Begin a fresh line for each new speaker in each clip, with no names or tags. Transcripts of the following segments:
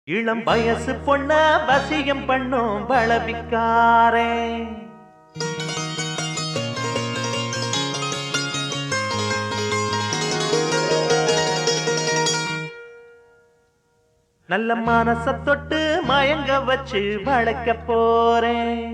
இளம் வயசு பொண்ண வசியம் பண்ணும் பலவிக்காரே நல்ல மனச தொட்டு மயங்க வச்சு வளைக்க போறேன்.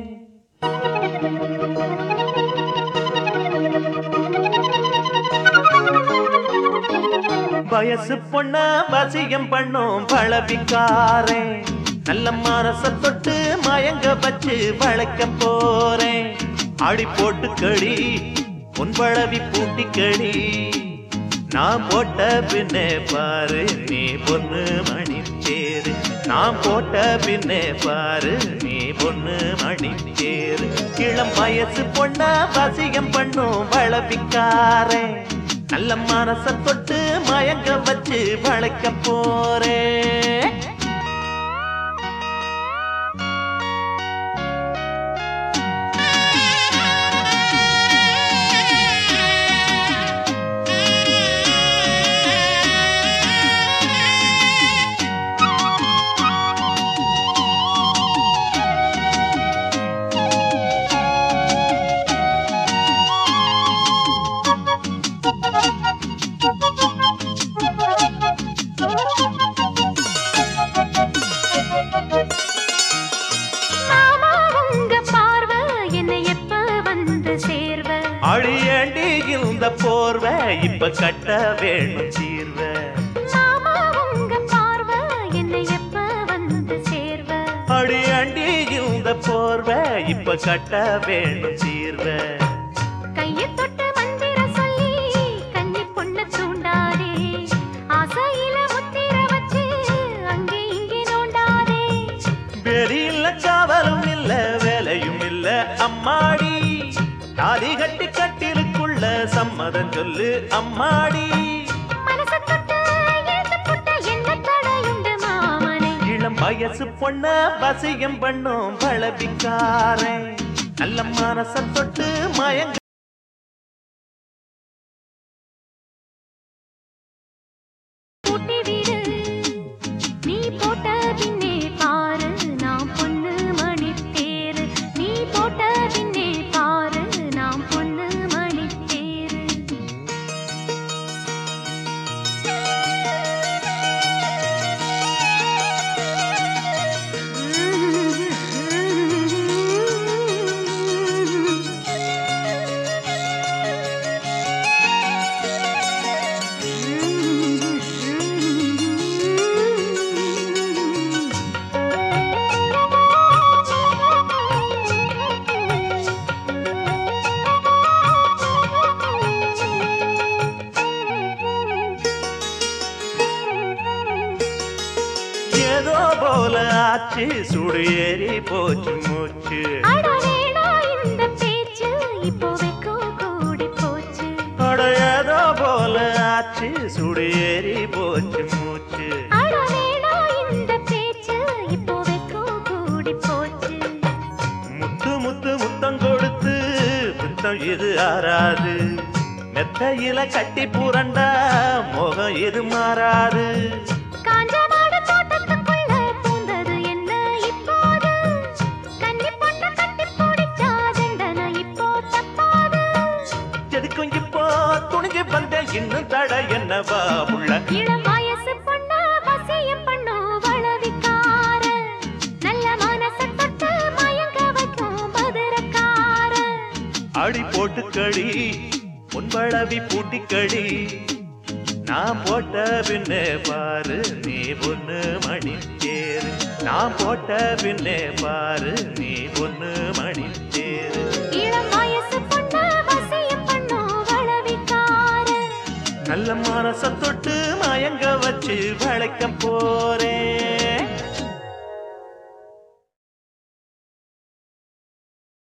வயசு பொண்ண வசியம் பண்ணும் பலவிக்காரே நல்ல மனச தொட்டு மயங்க வச்சு வளைக்க போறேன். ஆடி போட்டு கடி உன் பழவி பூட்டி கடி நான் போட்ட பின்னே பாரு நீ பொண்ணு மணி தேரு. நான் போட்ட பின்னே பாரு நீ பொண்ணு மணி தேரு. இளம் வயசு பொண்ண வசியம் பண்ணும் வளவிக்காரே நல்ல மனச தொட்டு மயங்க வச்சு வளைக்க போறேன். அழியண்டி இந்த போர்வ இப்ப கட்ட வேணும் தீர்வ. அழியண்டி இந்த போர்வ இப்ப கட்ட வேணும் தீர்வ.
கையை தொட்டு மந்திர சொல்லி கன்னி பொண்ண தூண்டாதே. ஆசையில முத்திர வச்சு அங்கே இங்கே நோண்டாதே.
வெளியில காவலும் இல்ல வேலையும் இல்ல அம்மாடி. தாலி கட்டி கட்டிலுக்குள்ள சம்மதம் சொல்லு அம்மாடி. இளம் வயசு பொண்ண வசியம் பண்ணும் பலவிக்காரே நல்ல மனச தொட்டு மயங்க
நீ போட்ட பின்னே பாரு நாம் பொண்ணு மணி தேரு. நீ போட்ட பின்னே பாரு நாம் பொண்ணு மணி தேரு.
ஏதோ போல ஆச்சு சுடு ஏறி போச்சு மூச்சு.
இந்த பேச்சு இப்போ வெக்கம் கூடி போச்சு.
அட ஏதோ போல ஆச்சு சுடு ஏறி போச்சு மூச்சு.
இந்த பேச்சு இப்போ வெக்கம் கூடி போச்சு.
முத்து முத்து முத்தம் கொடுத்து முத்தம் இது ஆறாது. மெத்தையில கட்டி புரண்டா முகம் இது மாறாது. எதுக்கும் இப்போ துணிஞ்சு வந்த இன்னும் தட என்னவா உள்ள.
இளம் வயசு பொண்ண வசியம் பண்ணும் வளவிக்கார நல்ல மனச தொட்டு மயங்க வைக்கும் மதுரக்கார.
அடி போட்டு கடி உன் பழவி பூட்டி கடி நான் போட்ட பின்னே பாரு நீ பொண்ணு மணி தேரு. நான் போட்ட பின்னே பாரு நீ பொண்ணு மணி தேரு.
இளம் வயசு பொண்ண வசியம் பண்ணும் வளவிக்கார
நல்ல மனச தொட்டு மயங்க வச்சு வளைக்க போறேன்.